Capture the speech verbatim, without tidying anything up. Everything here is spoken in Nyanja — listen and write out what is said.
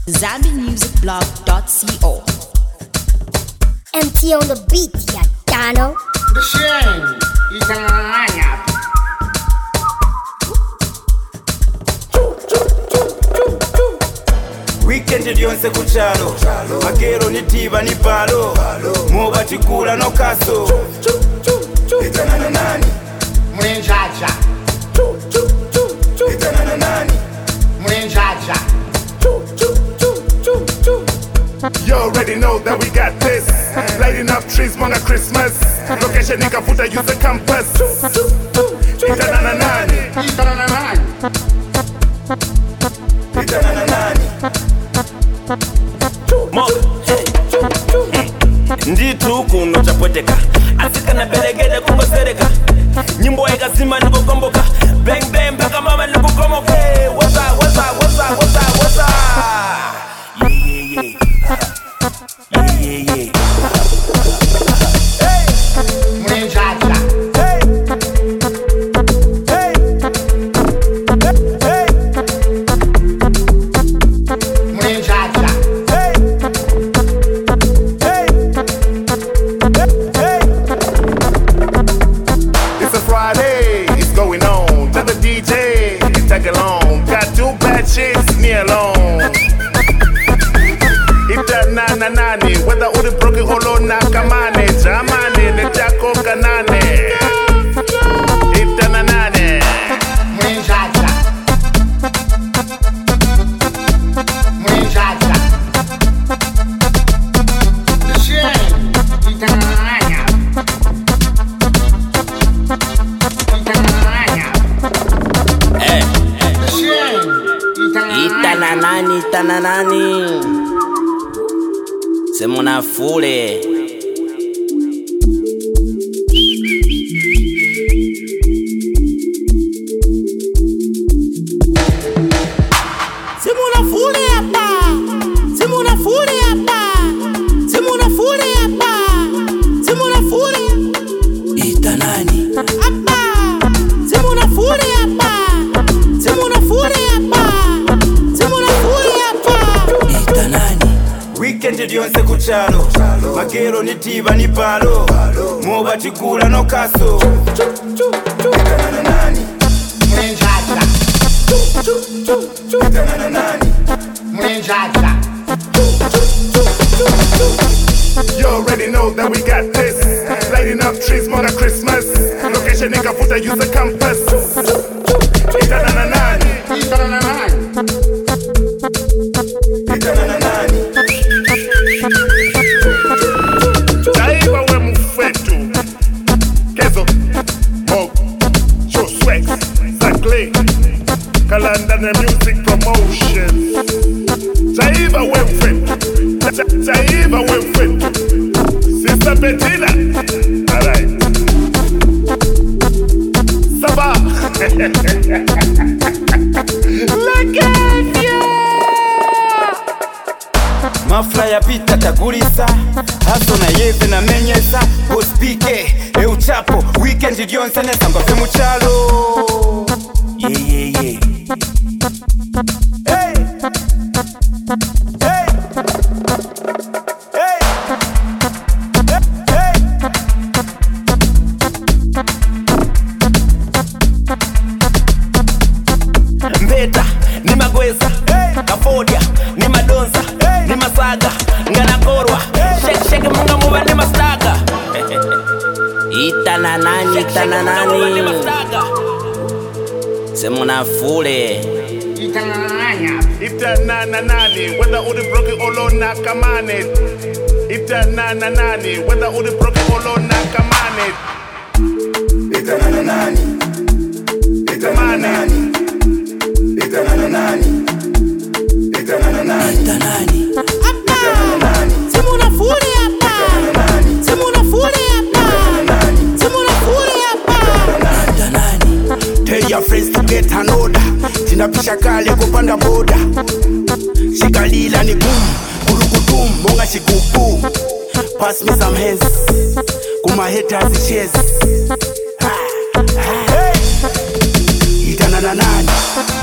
zambi music blog dot co. M T on the beat, ya Dano. The shame is an anya. Weekend lyonse kuchalo Magero ni diva ni palo Muba chikula no kaso Itana na nani Mwenjaja Itana na nani Mwenjaja. You already know that we got this. Lighting up trees, monga Christmas. Location nikafuta use the campus. Itana na nani Itana na nani Itana na nani Mo Nditu kuno chapweteka Asika na belegede kukosereka Nyimbo ega sima nikukomboka Bang bang mpaka mama nikukomoke What's up, what's up, what's up, what's up, what's up Yeah, yeah, yeah Yeah, yeah, yeah Mwenjaja. It's a Friday, it's going on. Tell the D J, tag along. Got two bad chicks near alone. Ita na na nani, whether uri broken holo na kamane, jamani ne chako kanane. Ita na nani. Mwenjaja. Mwenjaja. The shame itana na anya. Itana na anya. Eh, The shame itana na itana anya. nani, itana nani Semuna fule Semuna fule hapa Semuna fule hapa Semuna fule hapa Semuna fule Itanani hapa Semuna fule hapa Semuna fule hapa Semuna fule hapa Itanani Weekend lyonse kuchalo Magero ni diva ni palo Muba chikula no kaso Itana na nani Mwenjaja. Itana na nani Mwenjaja. You already know that we got this. Lighting up trees, monga Christmas. Location nikafuta use the campus. Itana na nani. Itana na nani Itana na nani Jaiba we mufetu Kezo Mog Show Swex Zakle Kalanda na music promotion Jaiba we mufetu Jaiba we mufetu Sister Bettina Alright Saba Lagavia Mafla ya pita tagulisa Haso na yeze na menyesa Pospike, euchapo Weekend lyonse nesamba fe muchalo Yeah, yeah, yeah Hey Hey Hey Hey Mbeta, ni magweza Kafodia, ni madonza Ni masaga, ngana korwa Shake shake munga muba ni mastaga Itana nani, itana nani Semuna fule Itana na anya. Itana na nani, whether uri broken olo na kamane. Itana na nani, whether uri broken olo na kamane. Itana na nani Itana na nani Itana na nani Itana na nani Itana nani Hapa. nani Semuna fule hapa. nani Semuna fule hapa. nani Semuna fule hapa. nani Tell your friends to get an order Tinapisha kale kupanda boda Shikalila ni boom Kurukutum, monga shikuku Pass me some hands Kuma haters chase Hey Itana na nani